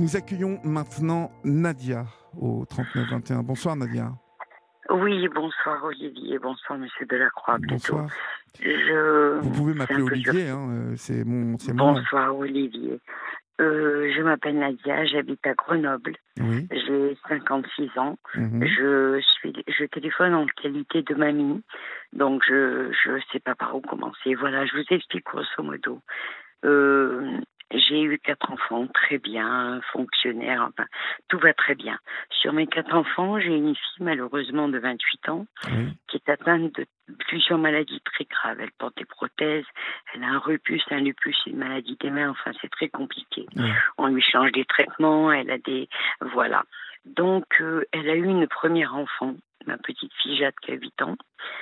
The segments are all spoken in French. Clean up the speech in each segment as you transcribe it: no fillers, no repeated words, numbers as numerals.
Nous accueillons maintenant Nadia au 3921. Bonsoir Nadia. Oui, bonsoir Olivier, bonsoir Monsieur Delacroix plutôt. Bonsoir. Vous pouvez C'est m'appeler un peu dur. Olivier, c'est mon nom. Bonsoir Olivier. Je m'appelle Nadia, j'habite à Grenoble. Oui. J'ai 56 ans. Mhm. Je téléphone en qualité de mamie, donc je sais pas par où commencer. Voilà, je vous explique grosso modo. J'ai eu 4 enfants, très bien, fonctionnaires, enfin, tout va très bien. Sur mes 4 enfants, j'ai une fille malheureusement de 28 ans Oui. qui est atteinte de plusieurs maladies très graves. Elle porte des prothèses, elle a un rupus, un lupus, une maladie des mains, enfin c'est très compliqué. Oui. On lui change des traitements, elle a des... Voilà. Donc elle a eu une première enfant, ma petite fille Jade qui a 8 ans.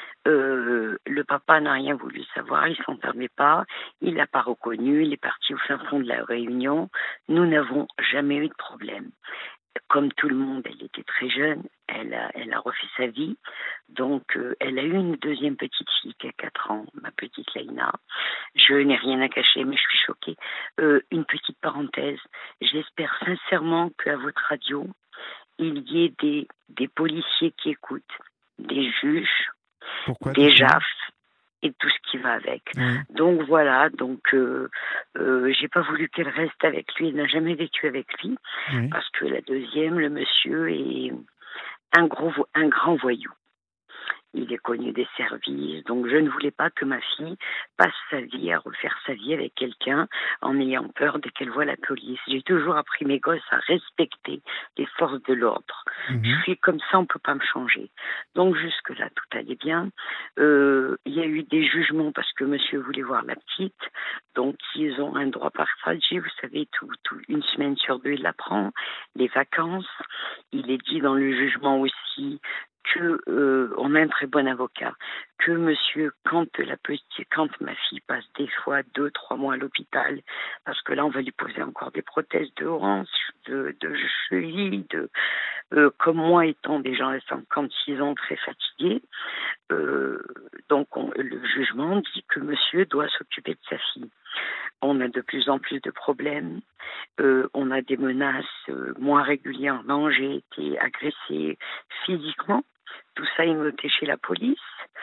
Le papa n'a rien voulu savoir, il s'en permet pas, il l'a pas reconnu, il est parti au fin fond de la Réunion. Nous n'avons jamais eu de problème. Comme tout le monde, elle était très jeune, elle a refait sa vie, donc elle a eu une deuxième petite fille qui a 4 ans, ma petite Laïna. Je n'ai rien à cacher, mais je suis choquée. Une petite parenthèse, j'espère sincèrement qu'à votre radio, il y ait des policiers qui écoutent, des juges, Pourquoi des dites-moi JAF et tout ce qui va avec. Oui. Donc voilà, j'ai pas voulu qu'elle reste avec lui, elle n'a jamais vécu avec lui, Oui. parce que la deuxième, le monsieur est un grand voyou. Il est connu des services, donc je ne voulais pas que ma fille passe sa vie à refaire sa vie avec quelqu'un en ayant peur dès qu'elle voit la police. J'ai toujours appris mes gosses à respecter les forces de l'ordre. Mhm. Je suis comme ça, on ne peut pas me changer. Donc jusque-là, tout allait bien. Il y a eu des jugements parce que monsieur voulait voir la petite, donc ils ont un droit partagé, vous savez, une semaine sur 2, il la prend, les vacances. Il est dit dans le jugement aussi que on a un très bon avocat, que monsieur, quand ma fille passe des fois 2-3 mois à l'hôpital, parce que là on va lui poser encore des prothèses de hanche, de cheville, comme moi étant déjà à 56 ans très fatiguée, donc le jugement dit que monsieur doit s'occuper de sa fille. On a de plus en plus de problèmes. On a des menaces moins régulièrement. J'ai été agressée physiquement. Tout ça est noté chez la police.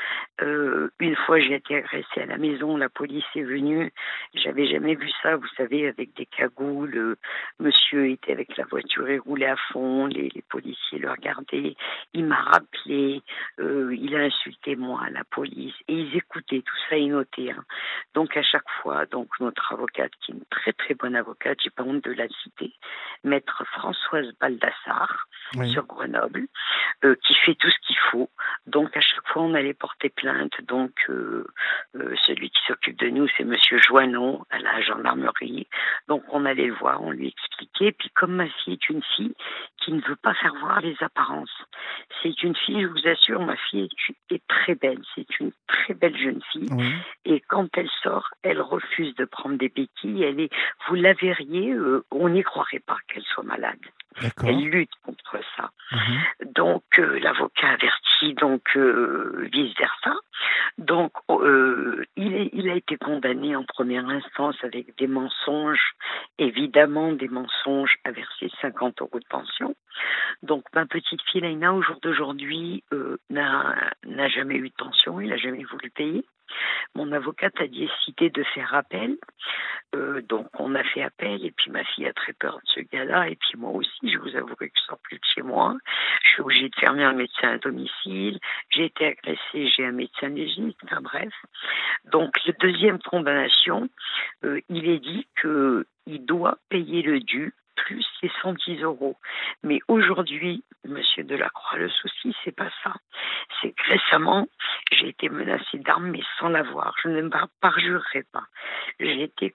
Une fois, j'ai été agressée à la maison. La police est venue. J'avais jamais vu ça, vous savez, avec des cagoules. Monsieur était avec la voiture et roulait à fond. Les policiers le regardaient. Il m'a rappelé. Il a insulté moi, la police. Et ils écoutaient. Tout ça est noté. Hein. Donc, à chaque fois, notre avocate, qui est une très, très bonne avocate, j'ai pas honte de la citer, maître Françoise Baldassar, Oui. sur Grenoble, qui fait tout ce qu'il faut. Donc, à chaque fois, on allait porter plainte. Donc, celui qui s'occupe de nous, c'est monsieur Joannon, à la gendarmerie. Donc, on allait le voir, on lui expliquait. Puis, comme ma fille est une fille qui ne veut pas faire voir les apparences, c'est une fille, je vous assure, ma fille est très belle. C'est une très belle jeune fille. Oui. Et quand elle sort, elle refuse de prendre des béquilles. Vous la verriez, on n'y croirait pas qu'elle soit malade. D'accord. Elle lutte contre ça. Mhm. Donc, l'avocat avertit, vice-versa. Donc, il a été condamné en première instance avec des mensonges, évidemment des mensonges, à verser 50 € de pension. Donc, ma petite fille Laïna, au jour d'aujourd'hui, n'a jamais eu de pension, il n'a jamais voulu payer. Mon avocate a décidé de faire appel. Donc, on a fait appel et puis ma fille a très peur de ce gars-là. Et puis moi aussi, je vous avouerai que je sors plus de chez moi. Je suis obligée de fermer un médecin à domicile. J'ai été agressée, j'ai un médecin légiste. Enfin bref. Donc, la deuxième condamnation, il est dit qu'il doit payer le dû plus les 110 €. Mais aujourd'hui, monsieur Delacroix, le souci, c'est pas ça. C'est que récemment, j'ai été menacée d'armes, mais sans l'avoir. Je ne parjurerai pas. J'ai été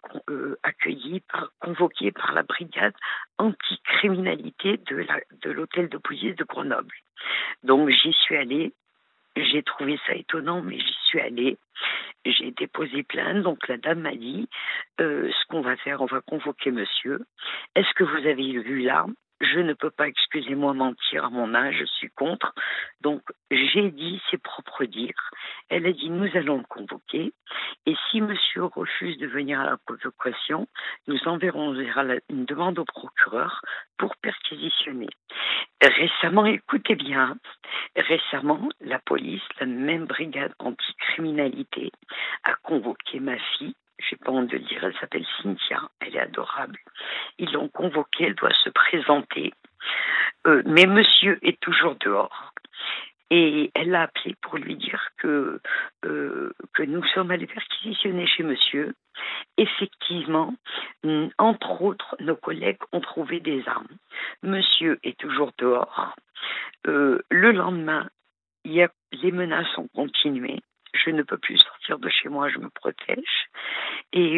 convoquée par la brigade anticriminalité de l'hôtel de police de Grenoble. Donc, j'y suis allée. J'ai trouvé ça étonnant, mais j'y suis allée. J'ai déposé plainte, donc la dame m'a dit, ce qu'on va faire, on va convoquer monsieur. Est-ce que vous avez vu l'arme ? je ne peux pas, excusez-moi, mentir à mon âge, je suis contre. Donc, j'ai dit ses propres dires. Elle a dit, nous allons le convoquer. Et si monsieur refuse de venir à la convocation, nous enverrons une demande au procureur pour perquisitionner. Récemment, écoutez bien, récemment, la police, la même brigade anticriminalité, a convoqué ma fille. Je n'ai pas honte de le dire, elle s'appelle Cynthia, elle est adorable. Ils l'ont convoquée, elle doit se présenter. Mais monsieur est toujours dehors. Et elle l'a appelé pour lui dire que nous sommes allés perquisitionner chez monsieur. Effectivement, entre autres, nos collègues ont trouvé des armes. Monsieur est toujours dehors. Le lendemain, les menaces ont continué. Je ne peux plus sortir de chez moi, je me protège. Et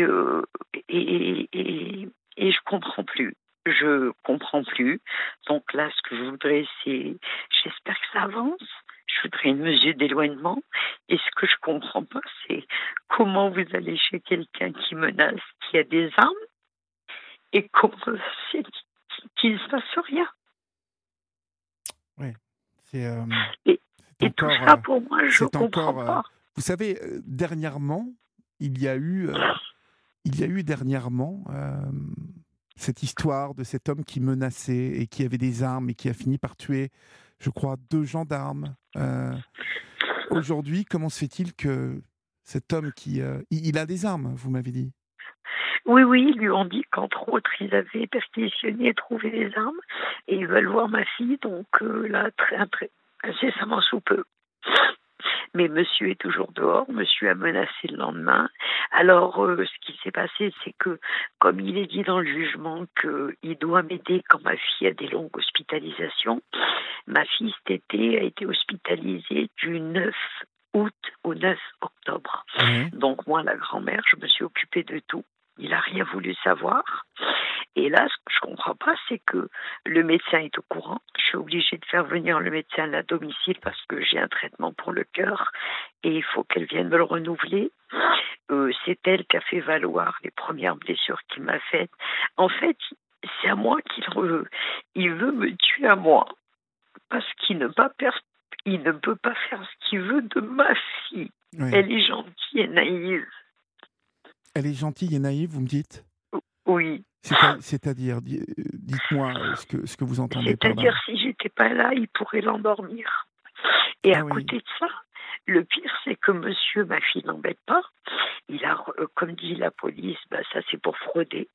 je comprends plus. Je comprends plus. Donc là, ce que je voudrais, c'est, j'espère que ça avance. Je voudrais une mesure d'éloignement. Et ce que je comprends pas, c'est comment vous allez chez quelqu'un qui menace, qui a des armes, et comment c'est qu'il ne se passe rien. Oui, c'est et tout ça, pour moi, je ne comprends pas. Vous savez, dernièrement, il y a eu dernièrement cette histoire de cet homme qui menaçait et qui avait des armes et qui a fini par tuer, je crois, 2 gendarmes. Aujourd'hui, comment se fait-il que cet homme il a des armes, vous m'avez dit? Oui, ils lui ont dit qu'entre autres, ils avaient perquisitionné et trouvé des armes et ils veulent voir ma fille, donc là, incessamment sous peu. Mais monsieur est toujours dehors, monsieur a menacé le lendemain. Alors, ce qui s'est passé, c'est que, comme il est dit dans le jugement qu'il doit m'aider quand ma fille a des longues hospitalisations, ma fille cet été a été hospitalisée du 9 août au 9 octobre. Mmh. Donc moi, la grand-mère, je me suis occupée de tout. Il n'a rien voulu savoir. Et là, ce que je ne comprends pas, c'est que le médecin est au courant. Je suis obligée de faire venir le médecin à domicile parce que j'ai un traitement pour le cœur et il faut qu'elle vienne me le renouveler. C'est elle qui a fait valoir les premières blessures qu'il m'a faites. En fait, c'est à moi qu'il veut. Il veut me tuer à moi parce qu'il ne peut pas faire ce qu'il veut de ma fille. Oui. Elle est gentille et naïve. Elle est gentille et naïve, vous me dites ? Oui. C'est-à-dire, dites-moi ce que vous entendez par là. C'est-à-dire, si j'étais pas là, il pourrait l'endormir. Et à côté de ça, le pire, c'est que monsieur, ma fille n'embête pas. Il a, comme dit la police, ça c'est pour frauder.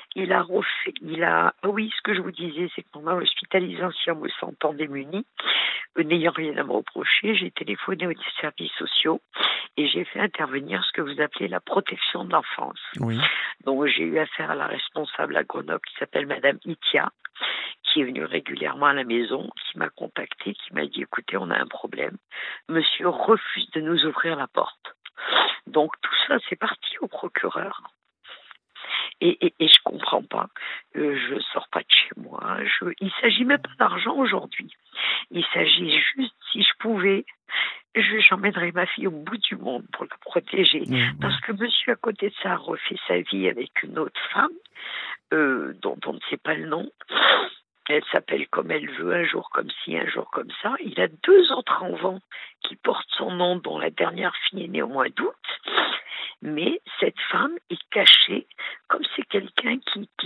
Oui, ce que je vous disais, c'est que pendant l'hospitalisation, me sentant démunie, n'ayant rien à me reprocher, j'ai téléphoné aux services sociaux et j'ai fait intervenir ce que vous appelez la protection de l'enfance. Oui. Donc j'ai eu affaire à la responsable à Grenoble qui s'appelle Madame Itia, qui est venue régulièrement à la maison, qui m'a contacté, qui m'a dit, écoutez, on a un problème. Monsieur refuse de nous ouvrir la porte. Donc tout ça, c'est parti au procureur. Et je comprends pas. Je sors pas de chez moi. Il s'agit même pas d'argent aujourd'hui. Il s'agit juste, si je pouvais, j'emmènerais ma fille au bout du monde pour la protéger. Parce que monsieur, à côté de ça, a refait sa vie avec une autre femme, dont on ne sait pas le nom. Elle s'appelle comme elle veut, un jour comme ci, un jour comme ça. Il a 2 autres enfants qui portent son nom, dont la dernière fille est née au mois d'août. Mais cette femme est cachée, comme c'est quelqu'un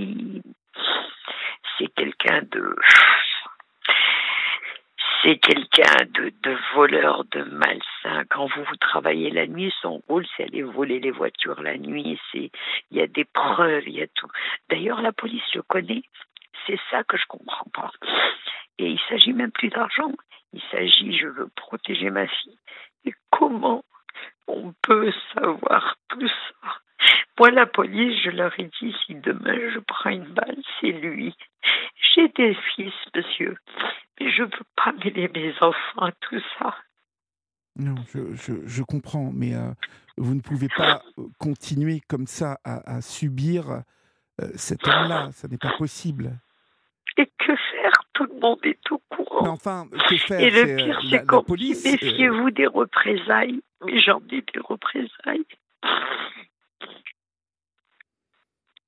de voleur, de malsain. Quand vous travaillez la nuit, son rôle, c'est aller voler les voitures la nuit. Il y a des preuves, il y a tout. D'ailleurs, la police le connaît. C'est ça que je comprends pas. Et il s'agit même plus d'argent. Il s'agit, je veux protéger ma fille. Et comment on peut savoir tout ça? Moi, la police, je leur ai dit, si demain je prends une balle, c'est lui. J'ai des fils, monsieur, mais je ne peux pas mêler mes enfants à tout ça. Non, je comprends, mais vous ne pouvez pas continuer comme ça à subir cet homme-là. Ça n'est pas possible. Et que faire? Tout le monde est au courant. Mais enfin, que faire? Et le pire, c'est qu'on dit, méfiez-vous des représailles. Mais j'en ai des représailles.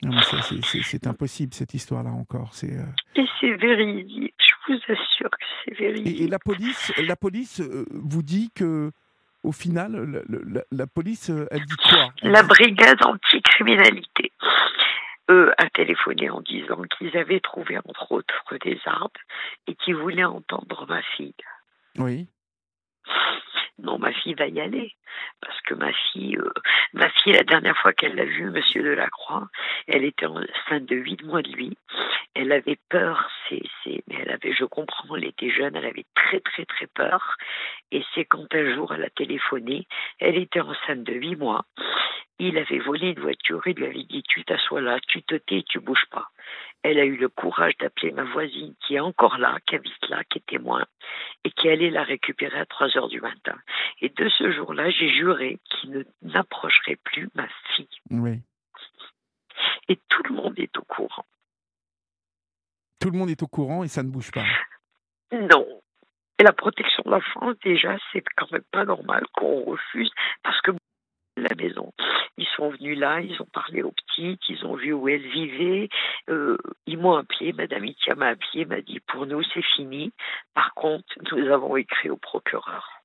Non, mais c'est impossible, cette histoire-là encore. Et c'est véridique, je vous assure que c'est Et véridique. la police vous dit que, au final, la police, elle dit quoi? Elle La dit... brigade anticriminalité a téléphoné en disant qu'ils avaient trouvé entre autres des armes et qu'ils voulaient entendre ma fille. Oui, Non, ma fille va y aller. Parce que ma fille, la dernière fois qu'elle l'a vu, Monsieur Delacroix, elle était enceinte de 8 mois de lui. Elle avait peur, mais elle avait, je comprends, elle était jeune, elle avait très très très peur. Et c'est quand un jour elle a téléphoné, elle était enceinte de 8 mois. Il avait volé une voiture, il lui avait dit tu t'assois là, tu te tais, tu bouges pas. Elle a eu le courage d'appeler ma voisine qui est encore là, qui habite là, qui est témoin, et qui allait la récupérer à 3 heures du matin. Et de ce jour-là, j'ai juré qu'il n'approcherait plus ma fille. oui. Et tout le monde est au courant. Tout le monde est au courant et ça ne bouge pas. Non. Et la protection de l'enfance, déjà, c'est quand même pas normal qu'on refuse, parce que la maison. Ils sont venus là, ils ont parlé aux petites, ils ont vu où elles vivaient. Ils m'ont appelé, Madame Itia m'a appelé, m'a dit pour nous c'est fini. Par contre, nous avons écrit au procureur.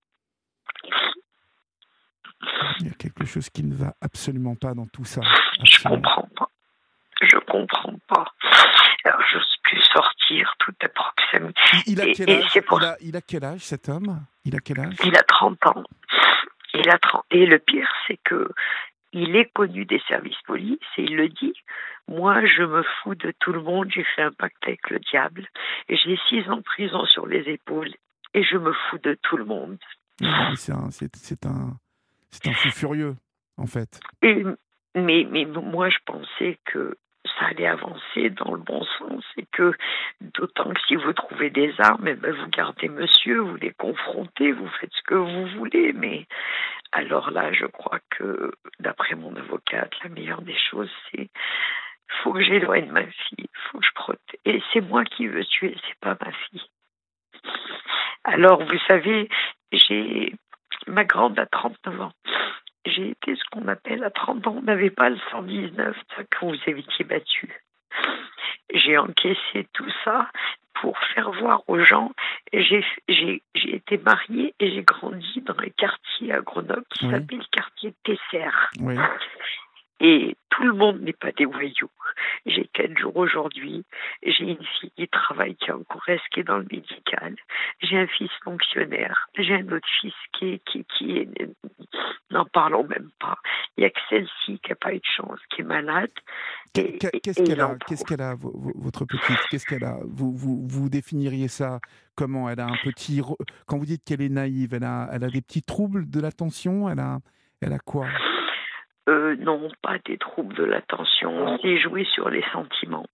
Il y a quelque chose qui ne va absolument pas dans tout ça. Je Absolument. comprends pas. Je comprends pas. Alors je n'ose plus sortir, tout est proximité. Il a quel âge, il a quel âge, cet homme? Il a quel âge? Il a 30 ans. Il a 30. Et le pire, c'est que il est connu des services police et il le dit. Moi, je me fous de tout le monde. J'ai fait un pacte avec le diable. Et j'ai 6 ans de prison sur les épaules et je me fous de tout le monde. Mais c'est un fou furieux, en fait. Mais moi, je pensais que ça allait avancer dans le bon sens et que, d'autant que si vous trouvez des armes, eh ben vous gardez monsieur, vous les confrontez, vous faites ce que vous voulez. Mais alors là, je crois que, d'après mon avocate, la meilleure des choses, c'est faut que j'éloigne ma fille, faut que je protège. Et c'est moi qui veux tuer, c'est pas ma fille. Alors, vous savez, ma grande a 39 ans. J'ai été ce qu'on appelle à 30 ans, on n'avait pas le 119 quand vous étiez battu. J'ai encaissé tout ça pour faire voir aux gens. J'ai été mariée et j'ai grandi dans un quartier à Grenoble qui s'appelle le quartier Tesser. Oui. Et tout le monde n'est pas des voyous. J'ai 4 jours aujourd'hui. J'ai une fille qui travaille, qui est en Corrèze, qui est dans le médical. J'ai un fils fonctionnaire. J'ai un autre fils qui est n'en parlons même pas. Il n'y a que celle-ci qui n'a pas eu de chance, qui est malade. Qu'est-ce qu'elle a, votre petite? Qu'est-ce qu'elle a? Vous définiriez ça comment? Elle a un petit... Quand vous dites qu'elle est naïve, elle a des petits troubles de l'attention? Elle a quoi? Non, pas des troubles de l'attention. C'est jouer sur les sentiments.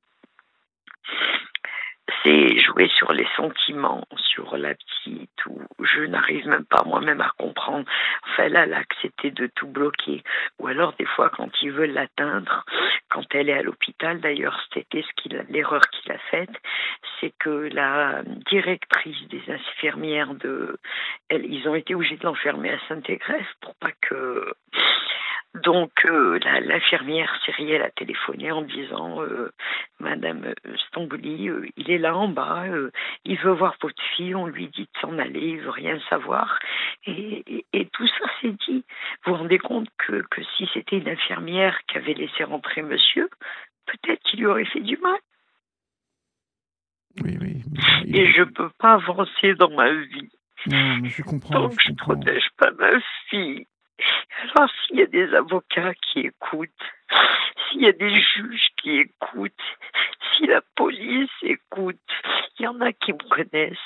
C'est jouer sur les sentiments, sur la petite, où je n'arrive même pas moi-même à comprendre. Enfin, elle a accepté de tout bloquer. Ou alors, des fois, quand ils veulent l'atteindre, quand elle est à l'hôpital, d'ailleurs, c'était l'erreur qu'il a faite, c'est que la directrice des infirmières ils ont été obligés de l'enfermer à Saint-Égrève pour pas que... Donc, l'infirmière Cyrielle a téléphoné en disant Madame Stambouli, il est là en bas, il veut voir votre fille, on lui dit de s'en aller, il veut rien savoir. Et tout ça s'est dit. Vous vous rendez compte que si c'était une infirmière qui avait laissé rentrer monsieur, peut-être qu'il lui aurait fait du mal. Oui. Et je ne peux pas avancer dans ma vie. Non, mais je comprends. Donc, je ne protège pas ma fille. Alors, s'il y a des avocats qui écoutent, s'il y a des juges qui écoutent, si la police écoute, il y en a qui me connaissent,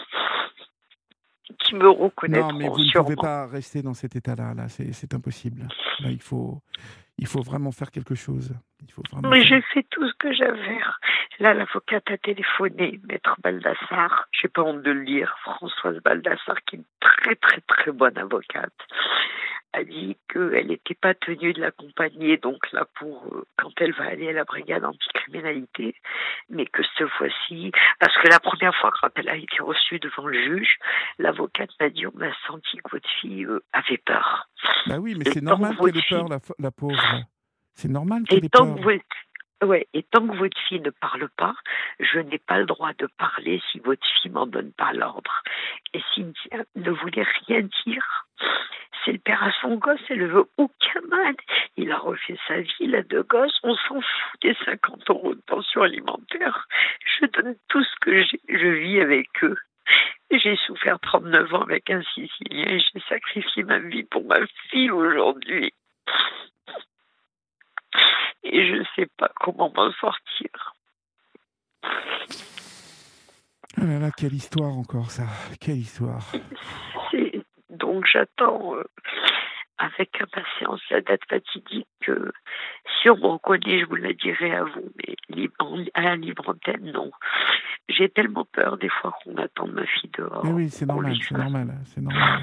qui me reconnaîtront. Non, mais vous ne pouvez pas rester dans cet état-là. Là, c'est impossible. Là, il faut vraiment faire quelque chose. Mais j'ai fait tout ce que j'avais à faire. Là, l'avocate a téléphoné, Maître Baldassar, j'ai pas honte de le lire, Françoise Baldassar, qui est une très très très bonne avocate, a dit qu'elle n'était pas tenue de l'accompagner, donc là, quand elle va aller à la brigade anticriminalité, mais que cette fois-ci, parce que la première fois, quand elle a été reçue devant le juge, l'avocate m'a dit, on a senti que votre fille avait peur. Bah oui, mais c'est normal qu'elle ait peur, la pauvre. C'est normal Et qu'elle ait tant peur. que et tant que votre fille ne parle pas, je n'ai pas le droit de parler si votre fille m'en donne pas l'ordre. Et Cynthia ne voulait rien dire. C'est le père à son gosse, elle ne veut aucun mal. Il a refait sa vie, il a 2 gosses, on s'en fout des 50 € de pension alimentaire. Je donne tout ce que j'ai, je vis avec eux. J'ai souffert 39 ans avec un Sicilien, j'ai sacrifié ma vie pour ma fille aujourd'hui. Et je ne sais pas comment m'en sortir. Ah là là, quelle histoire encore ça. Quelle histoire. Donc j'attends avec impatience la date fatidique. Si on me reconnaît, je vous la dirai à vous, mais à la libre antenne, non. J'ai tellement peur des fois qu'on attende ma fille dehors. Mais oui, c'est normal, c'est normal, c'est normal.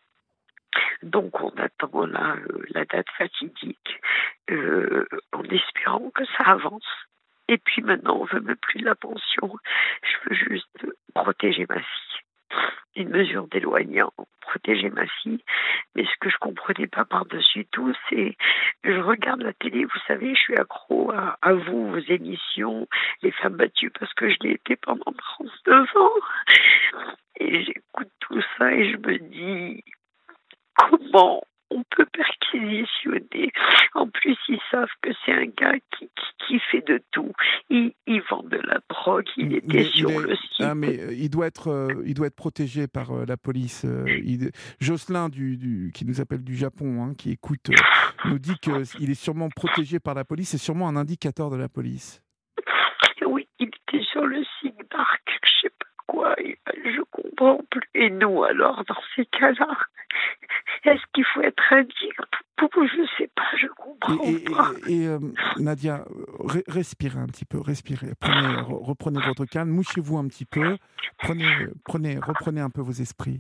Donc on attend là la date fatidique en espérant que ça avance. Et puis maintenant, on veut même plus de la pension. Je veux juste protéger ma fille. Une mesure d'éloignement, protéger ma fille. Mais ce que je comprenais pas par-dessus tout, c'est je regarde la télé, vous savez, je suis accro à vous, vos émissions, les femmes battues, parce que je l'ai été pendant 39 ans. Et j'écoute tout ça et je me dis, comment on peut perquisitionner? En plus, ils savent que c'est un gars qui fait de tout. Il vend de la drogue, il était sur le site. Ah, mais il doit être protégé par la police. Jocelyn, qui nous appelle du Japon, hein, qui écoute, nous dit qu'il est sûrement protégé par la police. C'est sûrement un indicateur de la police. Oui, il était sur le site Dark, je sais pas quoi, je comprends plus. Et nous, alors, dans ces cas-là, est-ce qu'il faut être indigne? Je sais pas, je comprends pas. Et Nadia, respirez un petit peu, respirez. Reprenez votre calme, mouchez-vous un petit peu, reprenez un peu vos esprits.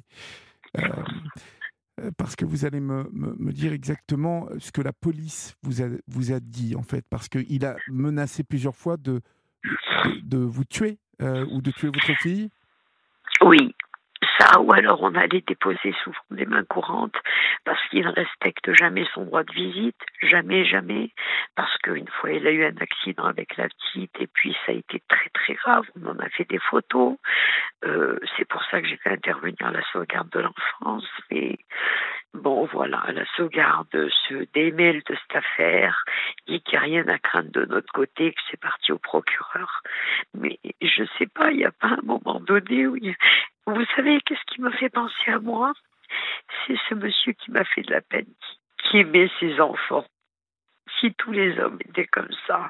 Parce que vous allez me dire exactement ce que la police vous a dit, en fait. Parce qu'il a menacé plusieurs fois de vous tuer ou de tuer votre fille. Oui, ça, ou alors on allait déposer souvent des mains courantes parce qu'il ne respecte jamais son droit de visite, jamais, jamais, parce qu'une fois il a eu un accident avec la petite et puis ça a été très très grave, on en a fait des photos, c'est pour ça que j'ai fait intervenir la sauvegarde de l'enfance, mais bon voilà, la sauvegarde se démêle de cette affaire, dit qu'il n'y a rien à craindre de notre côté, que c'est parti au procureur, mais je ne sais pas, il n'y a pas un moment donné où vous savez, qu'est-ce qui m'a fait penser à moi? C'est ce monsieur qui m'a fait de la peine, qui aimait ses enfants. Si tous les hommes étaient comme ça.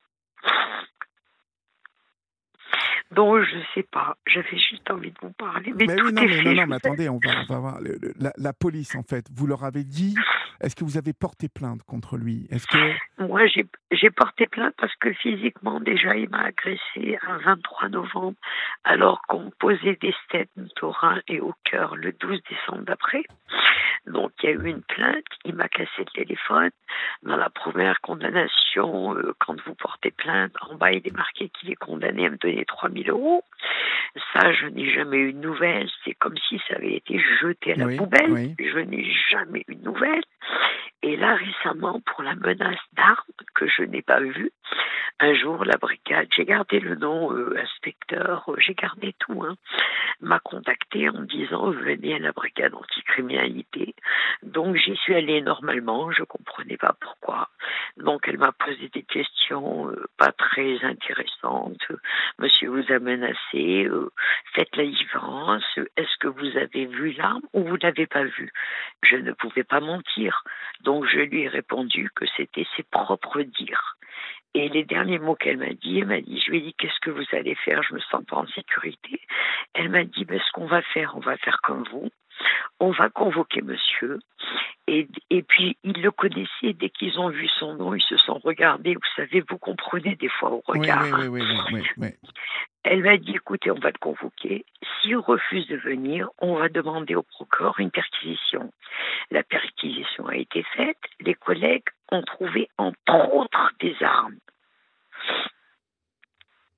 Donc, je ne sais pas. J'avais juste envie de vous parler. Mais tout oui, non, est mais, fait. non, mais attendez, on va voir. La police, en fait, vous leur avez dit, est-ce que vous avez porté plainte contre lui? Moi, j'ai porté plainte parce que physiquement, déjà, il m'a agressé un 23 novembre, alors qu'on me posait des stènes au rein et au cœur le 12 décembre d'après. Donc, il y a eu une plainte, il m'a cassé le téléphone. Dans la première condamnation, quand vous portez plainte, en bas, il est marqué qu'il est condamné à me donner 3 000 €. Ça, je n'ai jamais eu de nouvelles. C'est comme si ça avait été jeté à la poubelle. Oui. Je n'ai jamais eu de nouvelles. Et là, récemment, pour la menace d'armes que je n'ai pas vue, un jour, la brigade, j'ai gardé le nom, inspecteur, j'ai gardé tout, m'a contacté en me disant venez à la brigade anticriminalité. Donc j'y suis allée normalement, je comprenais pas pourquoi. Donc elle m'a posé des questions pas très intéressantes. Monsieur vous a menacé, faites la différence. Est-ce que vous avez vu l'arme ou vous l'avez pas vue? Je ne pouvais pas mentir. Donc je lui ai répondu que c'était ses propres dires. Et les derniers mots qu'elle m'a dit, je lui ai dit, qu'est-ce que vous allez faire? Je me sens pas en sécurité. Elle m'a dit, ce qu'on va faire comme vous. On va convoquer monsieur. Et puis, ils le connaissaient. Dès qu'ils ont vu son nom, ils se sont regardés. Vous savez, vous comprenez des fois au regard. Oui. Elle m'a dit, écoutez, on va le convoquer. S'il refuse de venir, on va demander au procureur une perquisition. La perquisition a été faite. Les collègues ont trouvé, entre autres, des armes.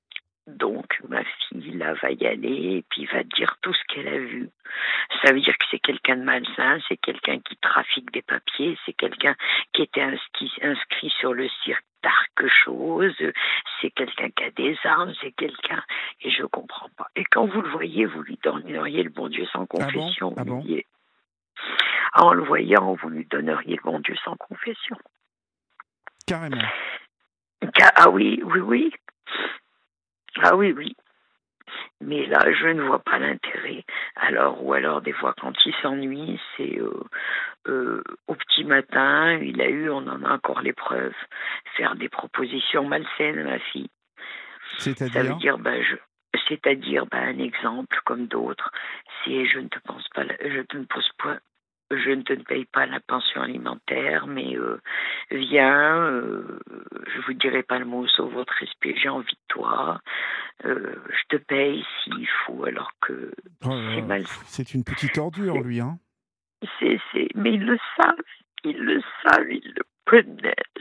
Donc, ma fille, là, va y aller et puis va dire tout ce qu'elle a vu. Ça veut dire que c'est quelqu'un de malsain, c'est quelqu'un qui trafique des papiers, c'est quelqu'un qui était inscrit sur le cirque d'arc chose, c'est quelqu'un qui a des armes, c'est quelqu'un... Et je comprends pas. Et quand vous le voyez, vous lui donneriez le bon Dieu sans confession. Ah bon? En le voyant, vous lui donneriez le bon Dieu sans confession. Carrément. Ah oui, oui, oui. Ah oui, oui. Mais là, je ne vois pas l'intérêt. Ou alors des fois, quand il s'ennuie, c'est au petit matin, on en a encore les preuves, faire des propositions malsaines à ma fille. C'est-à-dire? Ça veut dire, c'est-à-dire, un exemple comme d'autres, c'est je ne te paye pas la pension alimentaire, mais viens, je vous dirai pas le mot sauf votre respect, j'ai envie de toi, je te paye s'il faut, alors que c'est mal. C'est une petite ordure, lui, hein. Mais ils le savent, ils le connaissent.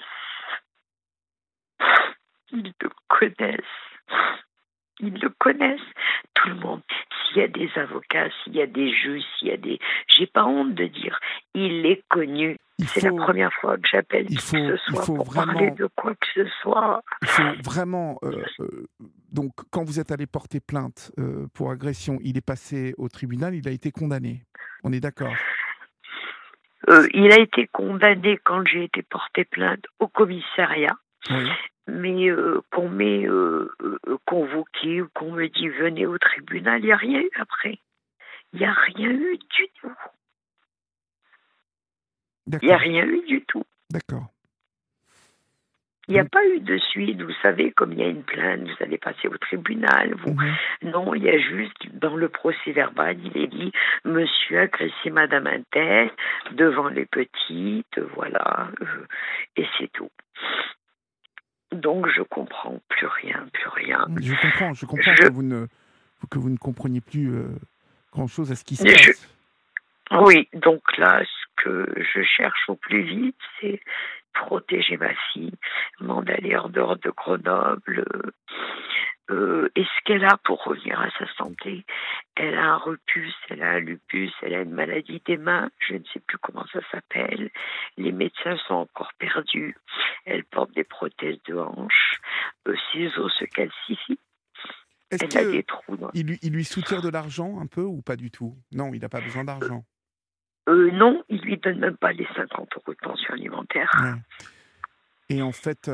Ils le connaissent. Ils le connaissent, tout le monde. S'il y a des avocats, s'il y a des juges, j'ai pas honte de dire, il est connu. C'est la première fois que j'appelle qui que ce soit pour parler de quoi que ce soit. Il faut vraiment... donc, quand vous êtes allé porter plainte pour agression, il est passé au tribunal, il a été condamné. On est d'accord? Il a été condamné quand j'ai été porter plainte au commissariat. Oui. Mais qu'on m'ait convoqué ou qu'on me dit venez au tribunal, il n'y a rien eu après. Il n'y a rien eu du tout. Il n'y a rien eu du tout. D'accord. Il n'y a pas eu de suite, vous savez, comme il y a une plainte, vous allez passer au tribunal. Non, il y a juste, dans le procès verbal, il est dit, monsieur a agressé madame un tel devant les petites, voilà, et c'est tout. Donc je comprends plus rien. Je comprends que vous ne compreniez plus grand-chose à ce qui se passe. Oui, donc là, ce que je cherche au plus vite, c'est protéger ma fille, m'en aller hors dehors de Grenoble. Est-ce qu'elle a pour revenir à sa santé? Elle a un rupus, elle a un lupus, elle a une maladie des mains, je ne sais plus comment ça s'appelle. Les médecins sont encore perdus. Elle porte des prothèses de hanches. Ses os se calcifient. Elle a des trous. Il lui soutire de l'argent un peu ou pas du tout? Non, il n'a pas besoin d'argent. Non, il lui donne même pas les 50 € de pension alimentaire. Ouais. Et en fait,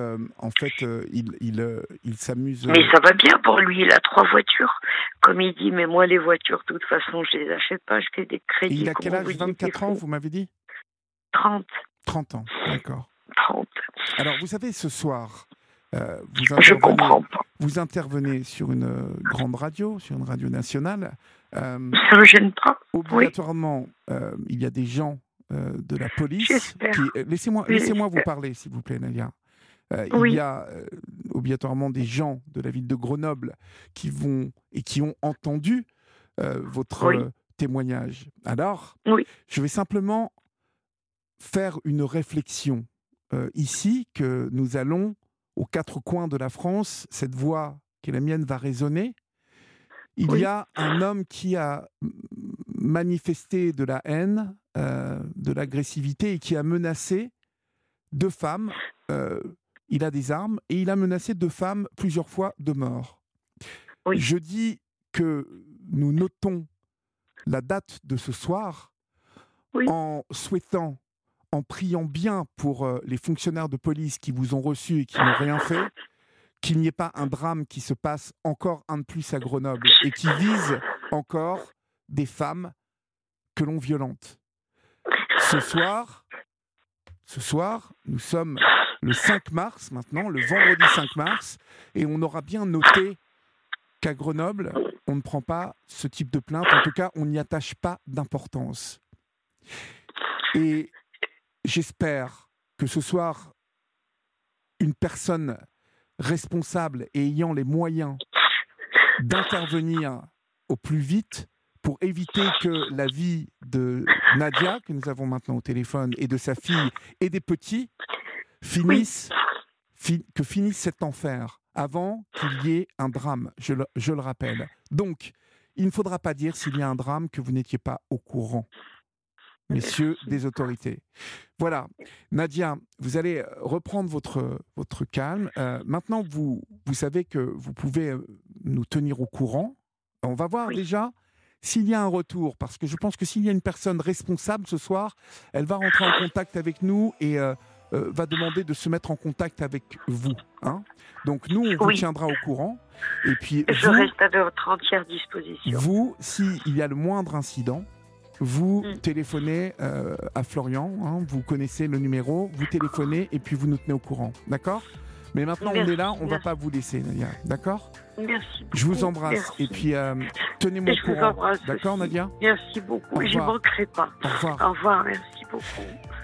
il s'amuse. Mais ça va bien pour lui, il a 3 voitures. Comme il dit, mais moi les voitures, de toute façon, je les achète pas, je fais des crédits. Et il a quel âge? 24 ans, vous m'avez dit? 30. 30 ans, d'accord. 30. Alors, vous savez, ce soir, je comprends pas. Vous intervenez sur une grande radio, sur une radio nationale. Ça ne me gêne pas. Obligatoirement, il y a des gens de la police. J'espère. Laissez-moi vous parler, s'il vous plaît, Nadia. Il y a obligatoirement des gens de la ville de Grenoble qui ont entendu votre témoignage. Alors, je vais simplement faire une réflexion ici, que nous allons aux 4 coins de la France, cette voix qui est la mienne va résonner. Il y a un homme qui a manifesté de la haine, de l'agressivité et qui a menacé 2 femmes. Il a des armes et il a menacé 2 femmes plusieurs fois de mort. Je dis que nous notons la date de ce soir en souhaitant, en priant bien pour les fonctionnaires de police qui vous ont reçus et qui n'ont rien fait, qu'il n'y ait pas un drame qui se passe encore un de plus à Grenoble et qui vise encore des femmes que l'on violente. Ce soir, nous sommes le 5 mars maintenant, le vendredi 5 mars, et on aura bien noté qu'à Grenoble, on ne prend pas ce type de plainte. En tout cas, on n'y attache pas d'importance. Et j'espère que ce soir, une personne responsable et ayant les moyens d'intervenir au plus vite pour éviter que la vie de Nadia, que nous avons maintenant au téléphone, et de sa fille et des petits, finisse cet enfer. avant qu'il y ait un drame, je le rappelle. Donc, il ne faudra pas dire s'il y a un drame que vous n'étiez pas au courant, messieurs des autorités. Voilà. Nadia, vous allez reprendre votre calme. Maintenant, vous savez que vous pouvez nous tenir au courant. On va voir déjà s'il y a un retour, parce que je pense que s'il y a une personne responsable ce soir, elle va rentrer en contact avec nous et va demander de se mettre en contact avec vous. Hein. Donc nous, on vous tiendra au courant. Et puis je reste à votre entière disposition. Vous, s'il y a le moindre incident, vous téléphonez à Florian, hein, vous connaissez le numéro, vous téléphonez et puis vous nous tenez au courant. D'accord ? Mais maintenant, on est là, on ne va pas vous laisser, Nadia. D'accord ? Merci beaucoup. Je vous embrasse. Et puis, tenez-moi au courant. D'accord, Nadia ? Merci beaucoup. Je ne manquerai pas. Au revoir. Au revoir, merci beaucoup.